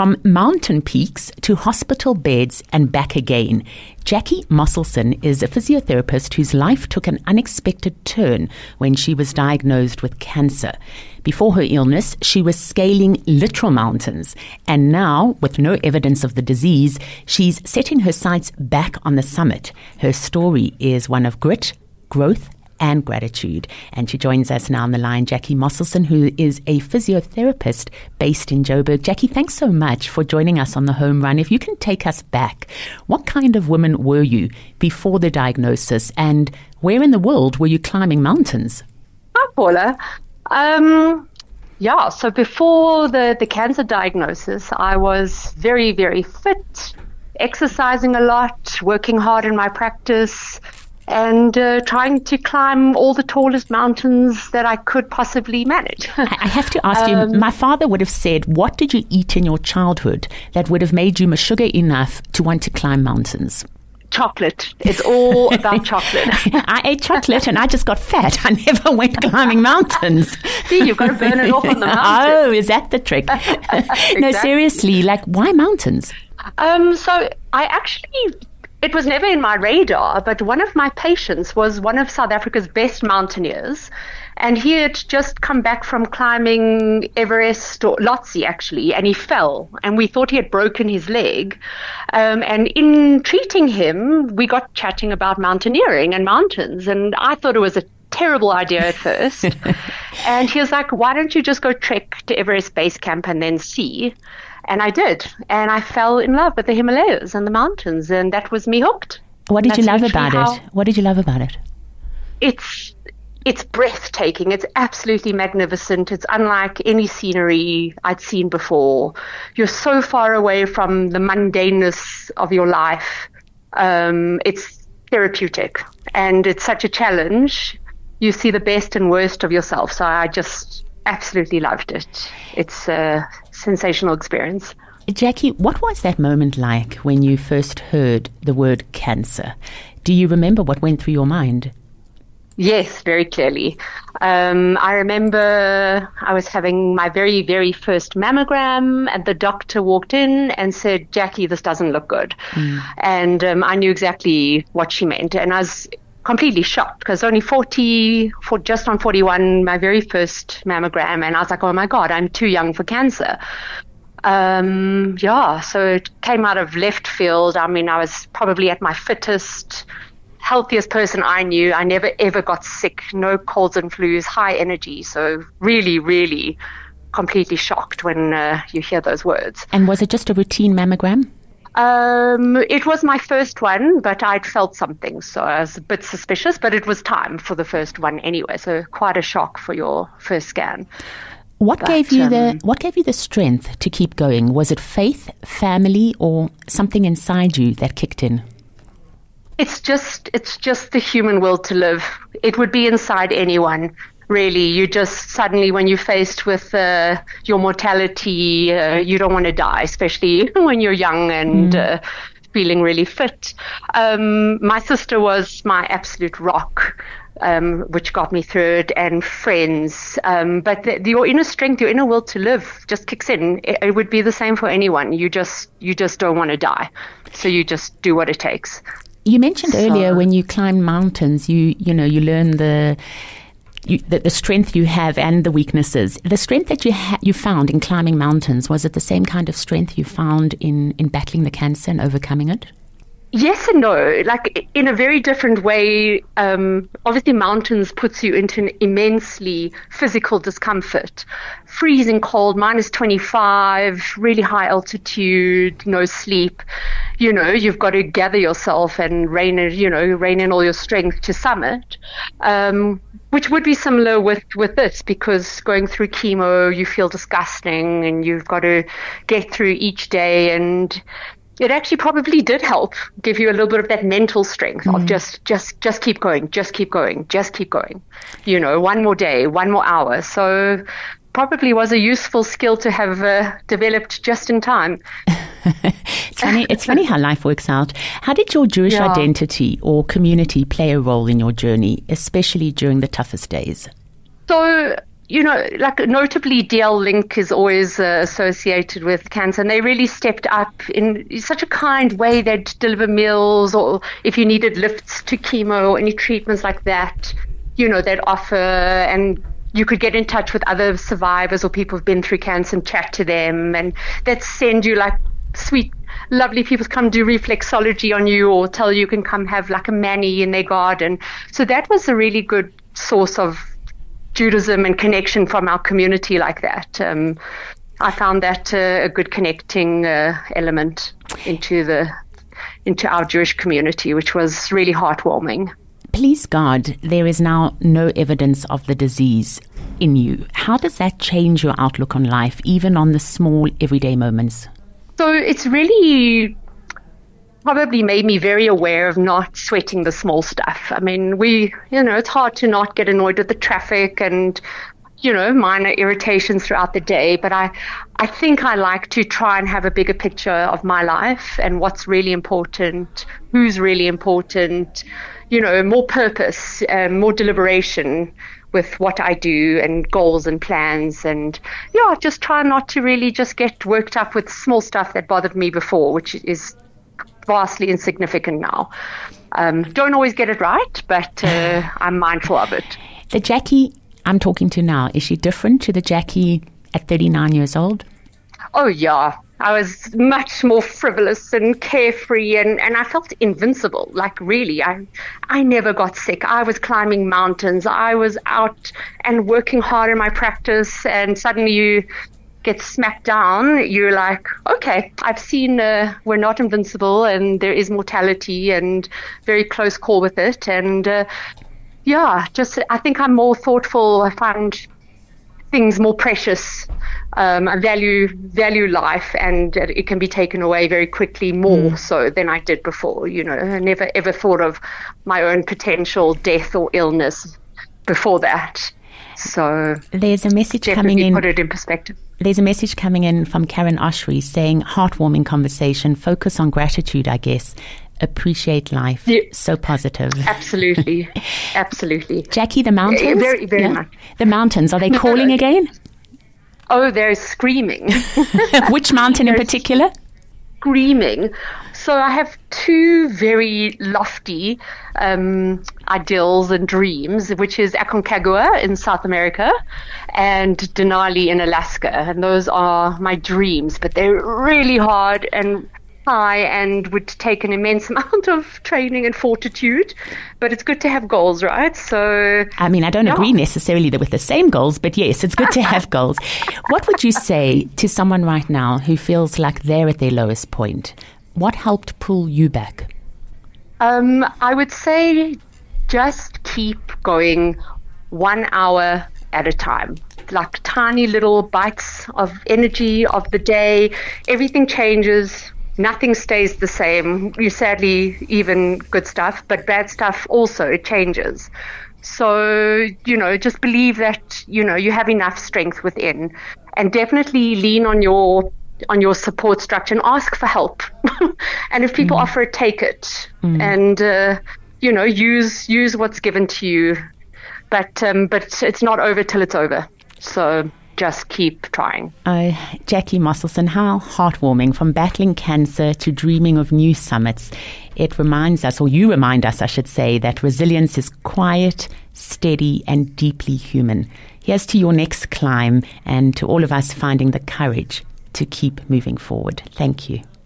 From mountain peaks to hospital beds and back again, Jackie Mosselson is a physiotherapist whose life took an unexpected turn when she was diagnosed with cancer. Before her illness, she was scaling literal mountains, and now, with no evidence of the disease, she's setting her sights back on the summit. Her story is one of grit, growth, and gratitude. And she joins us now on the line, Jackie Mosselson, who is a physiotherapist based in Joburg. Jackie, thanks so much for joining us on the home run. If you can take us back, what kind of woman were you before the diagnosis, and where in the world were you climbing mountains? Hi, Paula. So before the cancer diagnosis, I was very, very fit, exercising a lot, working hard in my practice, and trying to climb all the tallest mountains that I could possibly manage. I have to ask you, my father would have said, what did you eat in your childhood that would have made you mashuga enough to want to climb mountains? Chocolate. It's all about chocolate. I ate chocolate and I just got fat. I never went climbing mountains. See, you've got to burn it off on the mountain. Oh, is that the trick? Exactly. No, seriously, why mountains? It was never in my radar, but one of my patients was one of South Africa's best mountaineers, and he had just come back from climbing Everest, or Lhotse actually, and he fell, and we thought he had broken his leg. And in treating him, we got chatting about mountaineering and mountains, and I thought it was a terrible idea at first. And he was like, why don't you just go trek to Everest Base Camp and then see? And I did. And I fell in love with the Himalayas and the mountains. And that was me hooked. What did you love about it? What did you love about it? It's breathtaking. It's absolutely magnificent. It's unlike any scenery I'd seen before. You're so far away from the mundaneness of your life. It's therapeutic. And it's such a challenge. You see the best and worst of yourself. So I just absolutely loved it. It's a sensational experience. Jackie, what was that moment like when you first heard the word cancer? Do you remember what went through your mind? Yes, very clearly. I remember I was having my very, very first mammogram, and the doctor walked in and said, Jackie, this doesn't look good. And I knew exactly what she meant. And I was completely shocked because only just on 41, my very first mammogram, and I was like, oh my God, I'm too young for cancer. So it came out of left field. I mean, I was probably at my fittest, healthiest person I knew. I never ever got sick, no colds and flus, high energy. So really, really completely shocked when you hear those words. And was it just a routine mammogram? It was my first one, but I'd felt something, so I was a bit suspicious, but it was time for the first one anyway, so quite a shock for your first scan. What gave you the strength to keep going? Was it faith, family, or something inside you that kicked in? It's just the human will to live. It would be inside anyone. Really, you just suddenly, when you're faced with your mortality, you don't want to die, especially when you're young and feeling really fit. My sister was my absolute rock, which got me through it, and friends. But your inner strength, your inner will to live just kicks in. It would be the same for anyone. You just don't want to die. So you just do what it takes. You mentioned earlier when you climb mountains, you learn the strength you have and the weaknesses. The strength that you found in climbing mountains, was it the same kind of strength you found in battling the cancer and overcoming it? Yes and no, like in a very different way. Obviously, mountains puts you into an immensely physical discomfort. Freezing cold, -25, really high altitude, no sleep. You've got to gather yourself and rein in all your strength to summit. Which would be similar with this, because going through chemo, you feel disgusting and you've got to get through each day, and it actually probably did help give you a little bit of that mental strength of just keep going, just keep going, just keep going. One more day, one more hour. So probably was a useful skill to have developed just in time. It's funny how life works out. How did your Jewish identity or community play a role in your journey, especially during the toughest days? So, like notably DL Link is always associated with cancer, and they really stepped up in such a kind way. They'd deliver meals, or if you needed lifts to chemo or any treatments like that, they'd offer, and you could get in touch with other survivors or people who've been through cancer and chat to them, and they'd send you like sweet, lovely people come do reflexology on you, or tell you can come have like a mani in their garden. So that was a really good source of Judaism and connection from our community like that. I found that a good connecting element into our Jewish community, which was really heartwarming. Please God, there is now no evidence of the disease in you. How does that change your outlook on life, even on the small everyday moments? So it's really probably made me very aware of not sweating the small stuff. I mean, it's hard to not get annoyed with the traffic and, minor irritations throughout the day. But I think I like to try and have a bigger picture of my life and what's really important, who's really important, more purpose, more deliberation with what I do and goals and plans, and just try not to really just get worked up with small stuff that bothered me before, which is vastly insignificant now. Don't always get it right, but I'm mindful of it. The Jackie I'm talking to now, is she different to the Jackie at 39 years old? Oh, yeah. I was much more frivolous and carefree, and I felt invincible. Like, really, I never got sick. I was climbing mountains. I was out and working hard in my practice, and suddenly you get smacked down. You're like, okay, I've seen we're not invincible, and there is mortality and very close call with it. And I think I'm more thoughtful. I find things more precious. I value life, and it can be taken away very quickly, more so than I did before. I never ever thought of my own potential death or illness before that. So there's a message coming in. Put it in perspective. There's a message coming in from Karen Oshry saying, heartwarming conversation, focus on gratitude, I guess. Appreciate life. Yeah. So positive. Absolutely. Absolutely. Jackie, the mountains? Very, very much. The mountains, are they calling again? Oh, they're screaming. Which mountain in particular? Screaming. So I have two very lofty ideals and dreams, which is Aconcagua in South America and Denali in Alaska. And those are my dreams, but they're really hard and high and would take an immense amount of training and fortitude, but it's good to have goals, right? So I mean, I don't agree necessarily with the same goals, but yes, it's good to have goals. What would you say to someone right now who feels like they're at their lowest point? What helped pull you back? I would say just keep going 1 hour at a time. Like tiny little bites of energy of the day. Everything changes. Nothing stays the same. You sadly, even good stuff, but bad stuff also, it changes. So, just believe that, you have enough strength within, and definitely lean on your support structure and ask for help. And if people offer it, take it, and, use what's given to you. But it's not over till it's over. So just keep trying. Jackie Mosselson, how heartwarming. From battling cancer to dreaming of new summits. It reminds us, or you remind us, I should say, that resilience is quiet, steady, and deeply human. Here's to your next climb, and to all of us finding the courage to keep moving forward. Thank you.